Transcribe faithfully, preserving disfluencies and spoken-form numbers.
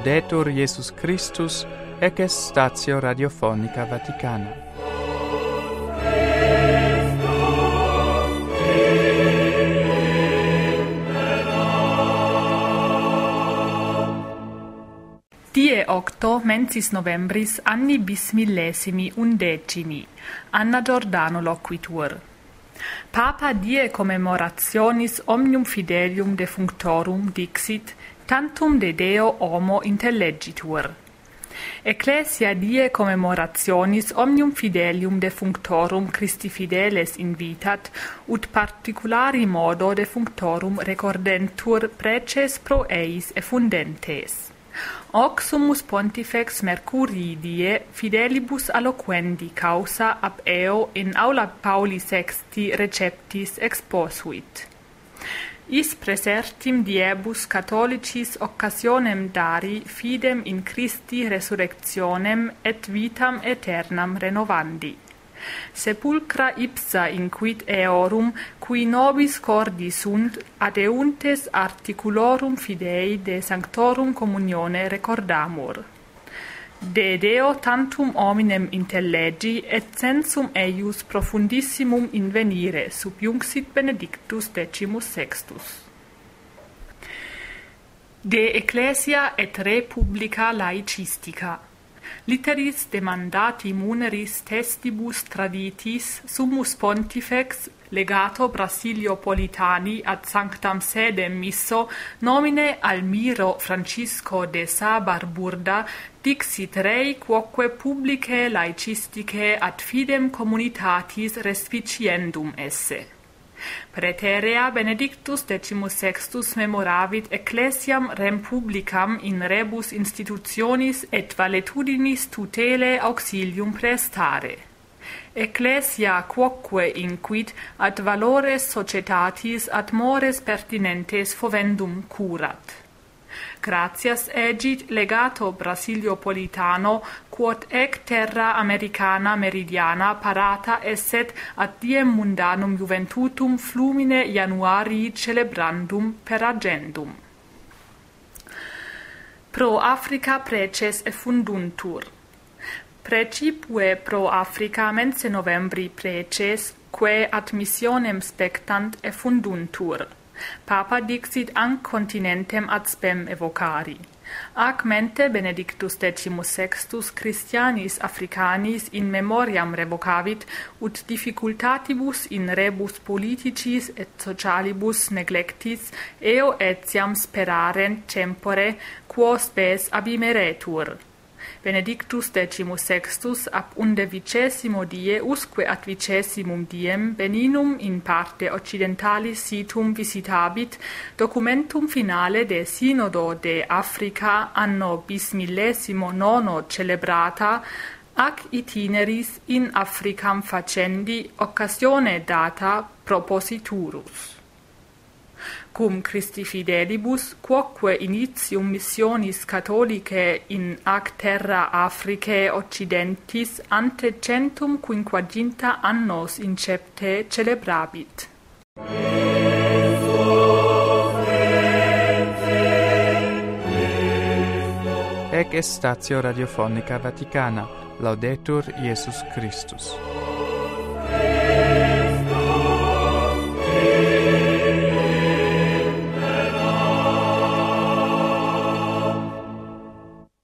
Laudetur Iesus Christus, ec est statio radiofonica Vaticana. Die octo mensis novembris anni bis millesimi undecimi, Anna Giordano loquitur. Papa die commemorationis omnium fidelium defunctorum dixit, tantum de Deo homo intellegitur. Ecclesia die commemorationis omnium fidelium defunctorum Christi fideles invitat, ut particulari modo defunctorum recordentur preces pro eis effundentes. Hoc summus pontifex Mercurii die fidelibus alloquendi causa ab eo in aula Pauli sexti receptis exposuit. Is presertim diebus catholicis occasionem dari fidem in Christi resurrectionem et vitam aeternam renovandi. Sepulcra ipsa inquit eorum, qui nobis cordi sunt, adeuntes articulorum fidei de sanctorum communione recordamur. De Deo tantum hominem intellegi, et sensum eius profundissimum invenire, subjunxit Benedictus decimus sextus. De Ecclesia et Republica Laicistica. Litteris demandati muneris testibus traditis summus pontifex legato Brasilio Politani ad sanctam sedem misso nomine Almiro Francisco de Sa Barburda dixit rei quoque publicae laicisticae ad fidem communitatis respiciendum esse. Praeterea Benedictus decimus sextus memoravit ecclesiam rem publicam in rebus institutionis et valetudinis tutele auxilium prestare. Ecclesia quoque inquit ad valores societatis ad mores pertinentes fovendum curat. Gratias egit legato Brasilio Politano, quod ec terra Americana meridiana parata esset ad diem mundanum juventutum flumine Januarii celebrandum per agendum. Pro Africa preces effunduntur. Precipue pro Africa mense novembri preces, quae ad missionem spectant effunduntur. Papa dixit an continentem ad spem evocari. Ac mente Benedictus decimus sextus Christianis Africanis in memoriam revocavit, ut difficultatibus in rebus politicis et socialibus neglectis eo etiam speraren tempore quo spes abimeretur. Benedictus decimus sextus ab undevicesimo die usque ad vicesimum diem beninum in parte occidentalis situm visitabit documentum finale de Synodo de Africa anno bis millesimo nono celebrata ac itineris in Africam facendi occasione data propositurus. Cum Christi fidelibus, quoque initium missionis catholicae in ac terra Africae occidentis ante centum quinquaginta annos incepte celebrabit. Ec est statio radiofonica Vaticana. Laudetur Iesus Christus.